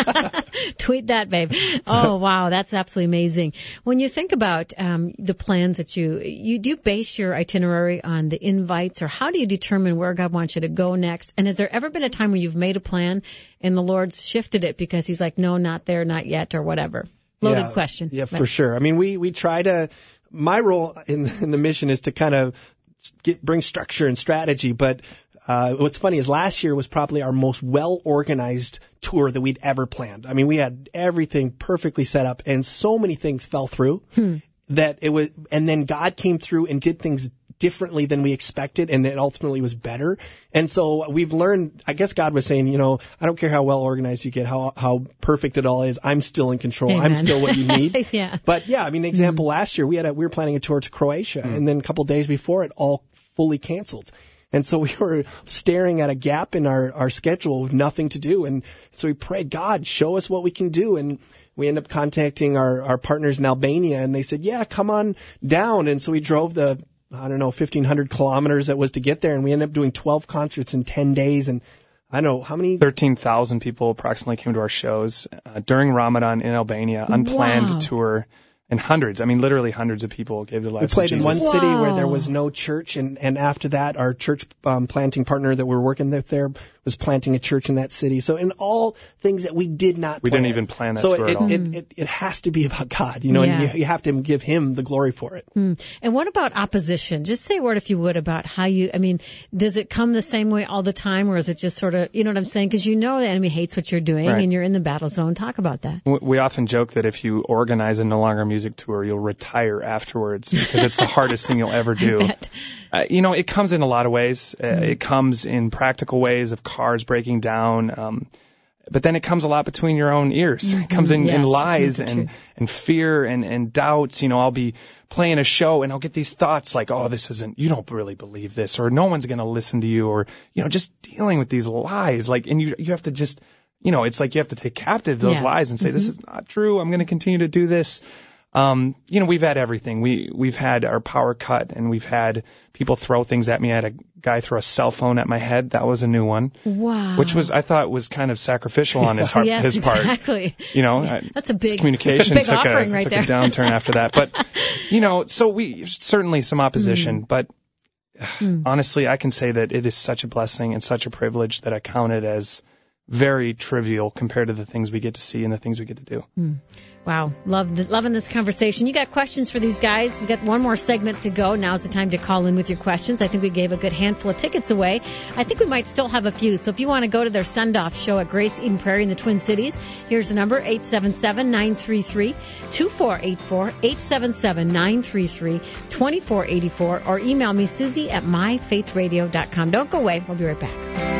Tweet that, babe. Oh, wow. That's absolutely amazing. When you think about um, the plans that you, you do base your itinerary on the invites, or how do you determine where God wants you to go next? And has there ever been a time where you've made a plan and the Lord's shifted it because he's like, no, not there, not yet, or whatever? Loaded
yeah,
question.
Yeah,
but.
for sure. I mean, we, we try to, my role in, in the mission is to kind of get, bring structure and strategy, but Uh, what's funny is last year was probably our most well-organized tour that we'd ever planned. I mean, we had everything perfectly set up, and so many things fell through hmm. that it was, and then God came through and did things differently than we expected, and it ultimately was better. And so we've learned, I guess God was saying, you know, I don't care how well organized you get, how how perfect it all is, I'm still in control.
Amen.
I'm still what you need.
yeah.
But yeah, I mean, example, mm. last year we had a, we were planning a tour to Croatia, mm. and then a couple of days before it all fully canceled. And so we were staring at a gap in our, our schedule with nothing to do. And so we prayed, God, show us what we can do. And we ended up contacting our, our partners in Albania, and they said, yeah, come on down. And so we drove the, I don't know, fifteen hundred kilometers that was to get there. And we ended up doing twelve concerts in ten days. And I don't know how many.
thirteen thousand people approximately came to our shows uh, during Ramadan in Albania, unplanned
wow.
tour. And hundreds, I mean, literally hundreds of people gave their lives to
Jesus. We played
to
in one
Jesus.
city
Wow.
where there was no church, and, and after that, our church um, planting partner that we're working with there was planting a church in that city. So in all things that we did not
We
plan.
didn't even plan that
so
tour
it,
at all.
it, it, it has to be about God, you know,
Yeah.
and you, you have to give him the glory for it.
Mm. And what about opposition? Just say a word, if you would, about how you, I mean, does it come the same way all the time, or is it just sort of, you know what I'm saying? Because you know the enemy hates what you're doing,
Right.
and you're in the battle zone. Talk about that.
We often joke that if you organize a No Longer Music tour, you'll retire afterwards because it's the hardest thing you'll ever do.
I bet.
Uh, you know, it comes in a lot of ways. Uh, mm. It comes in practical ways of cars breaking down. Um, but then it comes a lot between your own ears. Mm-hmm. It comes in,
yes,
in lies
and,
and, and fear and, and doubts. You know, I'll be playing a show and I'll get these thoughts like, oh, this isn't, you don't really believe this, or no one's going to listen to you, or, you know, just dealing with these lies. Like, and you, you have to just, you know, it's like you have to take captive those
yeah.
lies and say, mm-hmm. this is not true. I'm going to continue to do this. Um, you know, we've had everything. We, we've had our power cut, and we've had people throw things at me. I had a guy throw a cell phone at my head. That was a new one.
Wow.
Which was, I thought was kind of sacrificial on his, heart,
yes,
his part.
exactly.
You know,
Yeah,
I,
that's a big,
communication
big
took,
offering
a,
right
took
there.
a downturn after that. But, you know, so we, certainly some opposition, mm. but mm. honestly, I can say that it is such a blessing and such a privilege that I count it as very trivial compared to the things we get to see and the things we get to do.
Mm. Wow. Love the, loving this conversation. You got questions for these guys? We got one more segment to go. Now's the time to call in with your questions. I think we gave a good handful of tickets away. I think we might still have a few. So if you want to go to their send-off show at Grace Eden Prairie in the Twin Cities, here's the number, eight seven seven, nine three three, two four eight four, eight seven seven, nine three three, two four eight four, or email me, Susie at my faith radio dot com. Don't go away. We'll be right back.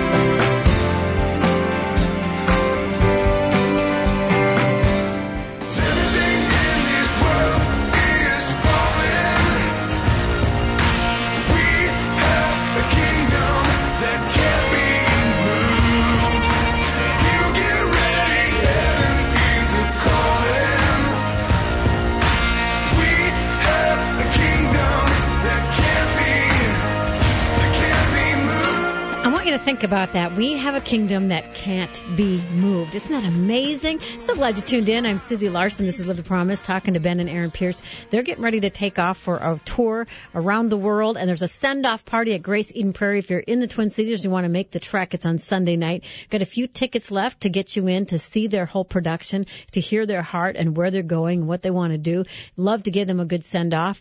To think about that. We have a kingdom that can't be moved. Isn't that amazing? So glad you tuned in. I'm Susie Larson. This is Live the Promise, talking to Ben and Aaron Pierce. They're getting ready to take off for a tour around the world, and there's a send-off party at Grace Eden Prairie. If you're in the Twin Cities, you want to make the trek, it's on Sunday night. Got a few tickets left to get you in to see their whole production, to hear their heart and where they're going, what they want to do. Love to give them a good send-off.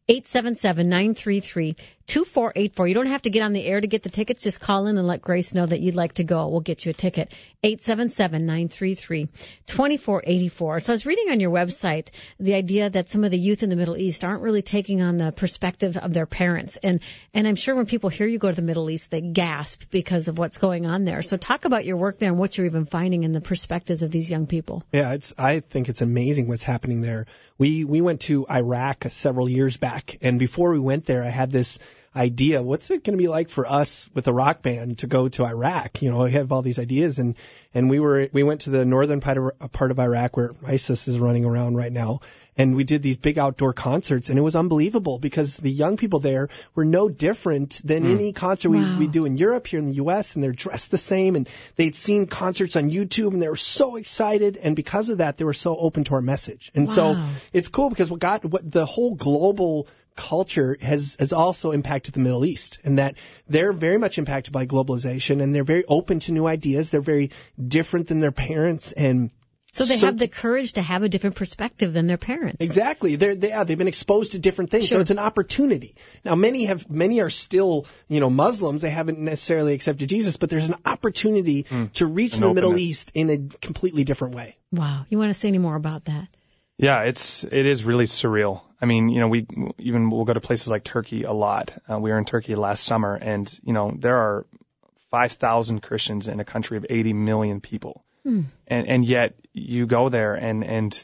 eight seven seven, nine three three, two four eight four. You don't have to get on the air to get the tickets. Just call in and let Grace know that you'd like to go. We'll get you a ticket. eight seven seven, nine three three, two four eight four. So I was reading on your website the idea that some of the youth in the Middle East aren't really taking on the perspective of their parents. And, and I'm sure when people hear you go to the Middle East, they gasp because of what's going on there. So talk about your work there and what you're even finding in the perspectives of these young people.
Yeah, it's, I think it's amazing what's happening there. We, we went to Iraq several years back, and before we went there, I had this idea, what's it going to be like for us with a rock band to go to Iraq? You know, I have all these ideas, and, and we were, we went to the northern part of, part of Iraq where ISIS is running around right now. And we did these big outdoor concerts, and it was unbelievable because the young people there were no different than mm. any concert
wow.
we, we do in Europe, here in the U S, and they're dressed the same, and they'd seen concerts on YouTube, and they were so excited, and because of that, they were so open to our message. And
wow.
so it's cool because what got, what the whole global culture has, has also impacted the Middle East, and that they're very much impacted by globalization, and they're very open to new ideas. They're very different than their parents, and
So they
so,
have the courage to have a different perspective than their parents.
Exactly. They're, they, yeah, they've been exposed to different things.
Sure.
So it's an opportunity. Now, many have, many are still, you know, Muslims. They haven't necessarily accepted Jesus, but there's an opportunity mm, to reach the Middle East in a completely different way.
Wow. You want to say any more about that?
Yeah, it's, it is really surreal. I mean, you know, we even, we'll go to places like Turkey a lot. Uh, we were in Turkey last summer, and, you know, there are five thousand Christians in a country of eighty million people. Hmm. And, and yet you go there and, and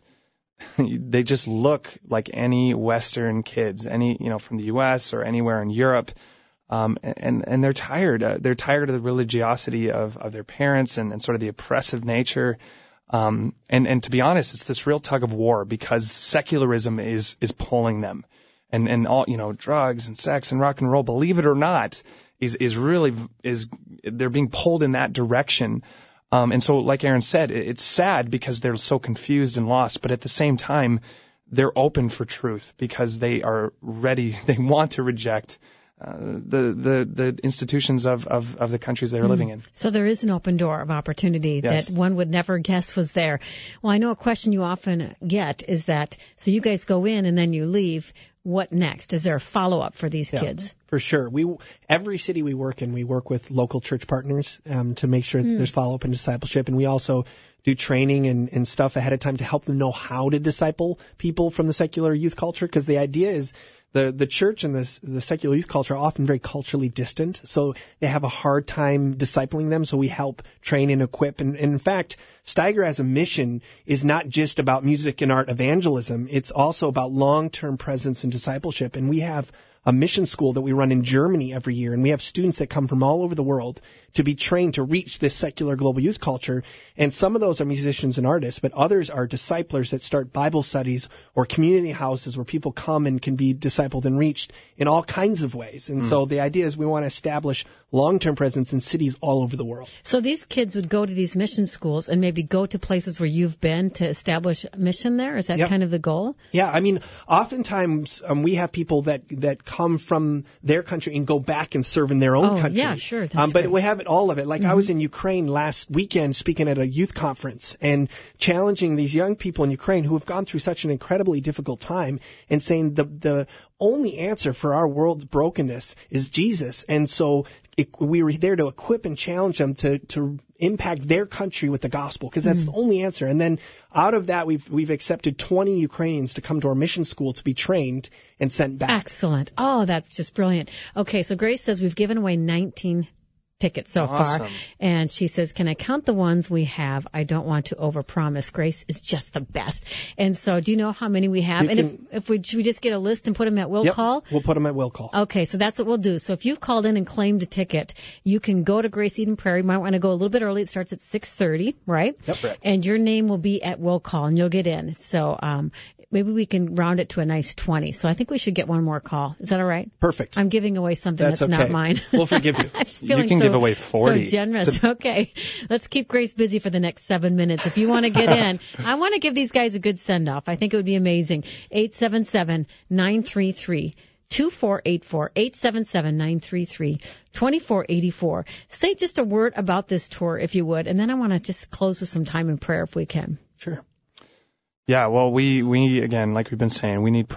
they just look like any Western kids, any, you know, from the U S or anywhere in Europe. Um, and, and they're tired. Uh, they're tired of the religiosity of, of their parents and, and sort of the oppressive nature. Um, and, and to be honest, it's this real tug of war because secularism is, is pulling them, and, and all, you know, drugs and sex and rock and roll, believe it or not, is, is really, is, they're being pulled in that direction. Um, and so, like Aaron said, it's sad because they're so confused and lost, but at the same time, they're open for truth because they are ready. They want to reject uh, the, the the institutions of, of, of the countries they're mm. living in.
So there is an open door of opportunity
yes.
that one would never guess was there. Well, I know a question you often get is that, so you guys go in and then you leave. What next? Is there a follow-up for these
yeah,
kids?
For sure. We every city we work in, we work with local church partners um, to make sure that mm. there's follow-up and discipleship. And we also do training and, and stuff ahead of time to help them know how to disciple people from the secular youth culture. Because the idea is the, the church and the, the secular youth culture are often very culturally distant. So they have a hard time discipling them. So we help train and equip. And, and in fact, Steiger as a mission is not just about music and art evangelism. It's also about long-term presence and discipleship. And we have a mission school that we run in Germany every year, and we have students that come from all over the world to be trained to reach this secular global youth culture. And some of those are musicians and artists, but others are disciplers that start Bible studies or community houses where people come and can be discipled and reached in all kinds of ways. And mm. so the idea is we want to establish long-term presence in cities all over the world.
So these kids would go to these mission schools and maybe go to places where you've been to establish a mission there? Is that yep. kind of the goal?
Yeah, I mean, oftentimes um, we have people that, that come from their country and go back and serve in their own
oh,
country.
Yeah, sure. That's
um, but
great.
we have it all of it. Like
mm-hmm.
I was in Ukraine last weekend speaking at a youth conference and challenging these young people in Ukraine who have gone through such an incredibly difficult time and saying the the only answer for our world's brokenness is Jesus. And so it, we were there to equip and challenge them to, to impact their country with the gospel, because that's mm. the only answer. And then out of that, we've we've accepted twenty Ukrainians to come to our mission school to be trained and sent back.
Excellent. Oh, that's just brilliant. Okay, so Grace says we've given away nineteen tickets so
awesome.
far. And she says, can I count the ones we have? I don't want to overpromise. Grace is just the best. And so do you know how many we have?
You
and
can,
if, if we, should we just get a list and put them at will
yep,
call?
We'll put them at will call.
Okay, so that's what we'll do. So if you've called in and claimed a ticket, you can go to Grace Eden Prairie. You might want to go a little bit early. It starts at six thirty, right?
Yep. Correct.
And your name will be at will call and you'll get in. So, um, maybe we can round it to a nice twenty. So I think we should get one more call. Is that all right?
Perfect.
I'm giving away something that's,
that's
okay.
not
mine.
We'll forgive you.
You can
so,
give away forty.
So generous. Okay. Let's keep Grace busy for the next seven minutes. If you want to get in, I want to give these guys a good send-off. I think it would be amazing. eight seven seven, nine three three, two four eight four. eight seven seven, nine three three, two four eight four. Say just a word about this tour, if you would, and then I want to just close with some time in prayer if we can.
Sure.
Yeah, well, we, we, again, like we've been saying, we need prayer.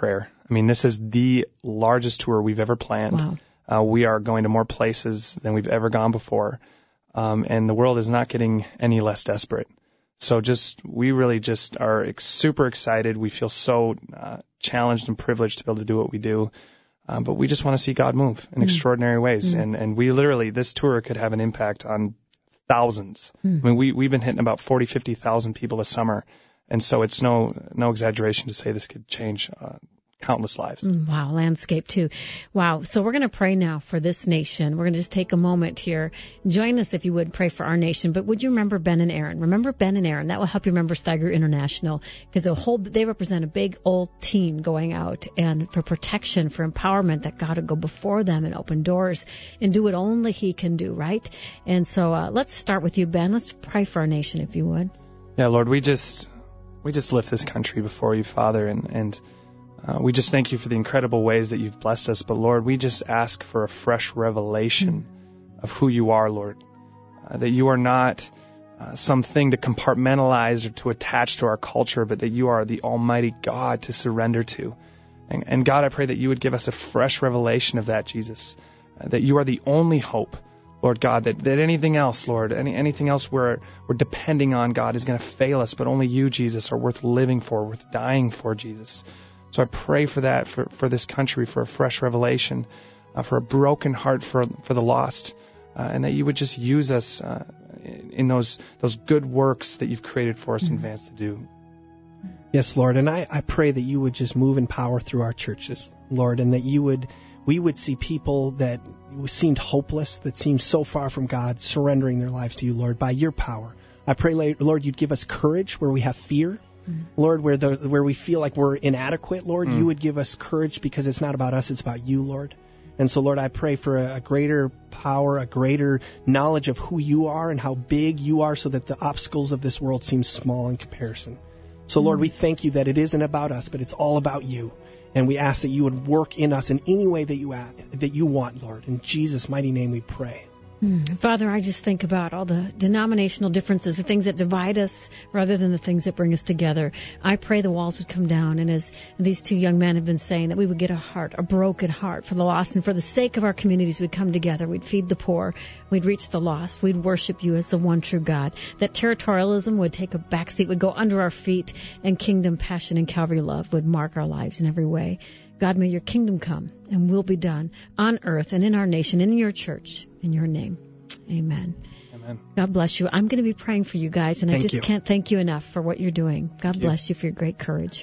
I mean, this is the largest tour we've ever planned.
Wow.
Uh, we are going to more places than we've ever gone before. Um, and the world is not getting any less desperate. So just, we really just are ex- super excited. We feel so uh, challenged and privileged to be able to do what we do. Um, but we just want to see God move in mm. extraordinary ways. Mm. And, and we literally, this tour could have an impact on thousands. Mm. I mean, we, we've been hitting about forty, fifty thousand people this summer. And so it's no, no exaggeration to say this could change uh, countless lives.
Wow, landscape too. Wow. So we're going to pray now for this nation. We're going to just take a moment here. Join us if you would pray for our nation. But would you remember Ben and Aaron? Remember Ben and Aaron. That will help you remember Steiger International, because a whole, they represent a big old team going out and for protection, for empowerment, that God would go before them and open doors and do what only He can do, right? And so uh, let's start with you, Ben. Let's pray for our nation if you would.
Yeah, Lord, we just we just lift this country before you, Father, and and Uh, we just thank you for the incredible ways that you've blessed us. But, Lord, we just ask for a fresh revelation mm. of who you are, Lord, uh, that you are not uh, something to compartmentalize or to attach to our culture, but that you are the almighty God to surrender to. And, and God, I pray that you would give us a fresh revelation of that, Jesus, uh, that you are the only hope, Lord God, that, that anything else, Lord, any, anything else we're, we're depending on, God, is going to fail us, but only you, Jesus, are worth living for, worth dying for, Jesus. So I pray for that, for, for this country, for a fresh revelation, uh, for a broken heart for for the lost, uh, and that you would just use us uh, in, in those those good works that you've created for us mm-hmm. in advance to do.
Yes, Lord, and I, I pray that you would just move in power through our churches, Lord, and that you would we would see people that seemed hopeless, that seemed so far from God, surrendering their lives to you, Lord, by your power. I pray, Lord, you'd give us courage where we have fear. Lord, where the where we feel like we're inadequate, Lord, mm. you would give us courage, because it's not about us, it's about you, Lord. And so, Lord, I pray for a, a greater power, a greater knowledge of who you are and how big you are, so that the obstacles of this world seem small in comparison. So, Lord, mm. we thank you that it isn't about us, but it's all about you. And we ask that you would work in us in any way that you that you want, Lord. In Jesus' mighty name we pray.
Mm. Father, I just think about all the denominational differences, the things that divide us rather than the things that bring us together. I pray the walls would come down, and as these two young men have been saying, that we would get a heart, a broken heart for the lost, and for the sake of our communities, we'd come together, we'd feed the poor, we'd reach the lost, we'd worship you as the one true God, that territorialism would take a backseat, would go under our feet, and kingdom, passion, and Calvary love would mark our lives in every way. God, may your kingdom come and will be done on earth and in our nation and in your church. In your name, amen.
Amen.
God bless you. I'm going to be praying for you guys, and
thank
I just
you.
can't thank you enough for what you're doing. God
Thank
bless
you.
you for your great courage.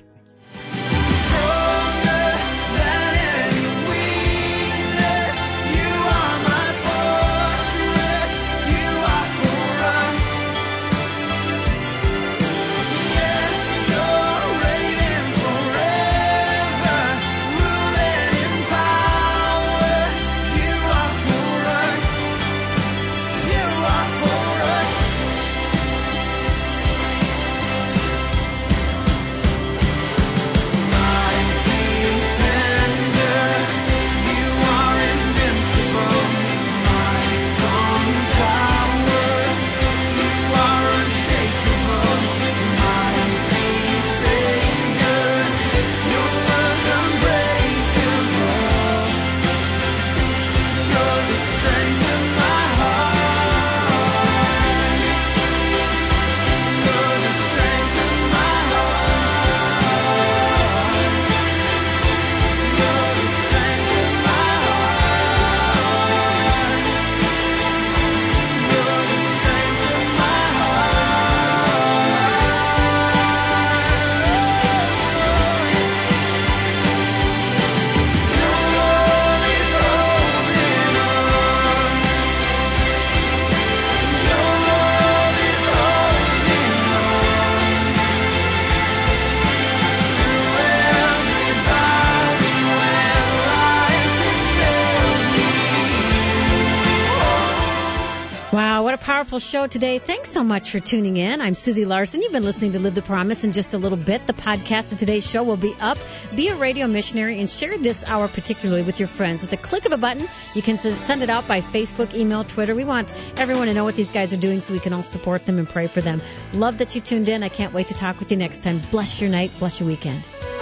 Powerful show today. Thanks so much for tuning in. I'm Susie Larson. You've been listening to Live the Promise. In just a little bit, the podcast of today's show will be up. Be a radio missionary and share this hour particularly with your friends. With a click of a button, you can send it out by Facebook, email, Twitter. We want everyone to know what these guys are doing so we can all support them and pray for them. Love that you tuned in. I can't wait to talk with you next time. Bless your night. Bless your weekend.